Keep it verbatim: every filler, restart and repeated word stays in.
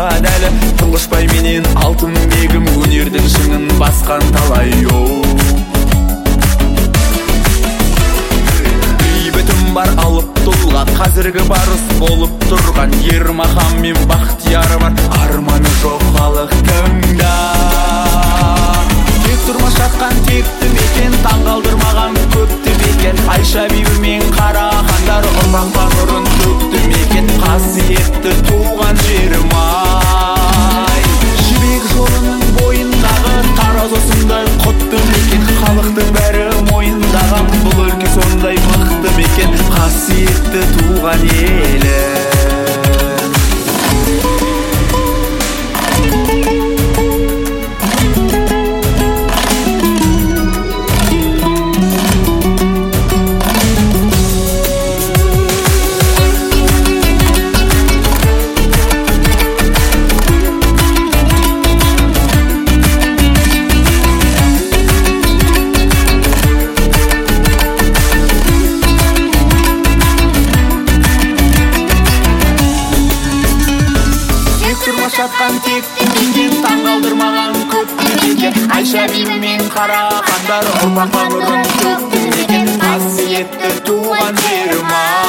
қалады әлі. Тұңғышбай менен алтынбегім өнердің шыңын басқан талай оу. Бейбітім бар алып тұлға, қазіргі барыс болып тұрған Ермахан мен Бақтияр бар, арманы жоқ халықтың да. Тек тұрмас жатқан текті мекен, таң қалдырмаған көпті мекен. Айша бибі мен Қарахандар ұрпақтан ұрын төкті мекен. Қасиетті туған жерім ай, жібек жолының бойындағы тараз осындай құтты мекен. Халықтың бәрі мойындаған бұл өлке сондай мықты мекен. Қасиетті туған елім. Жатқан текті мекен, таң қалдырмаған көпті мекен. Айша бибі мен Қарахандар ұрпақтан ұрын төкті мекен. Қасиетті туған жерім ай.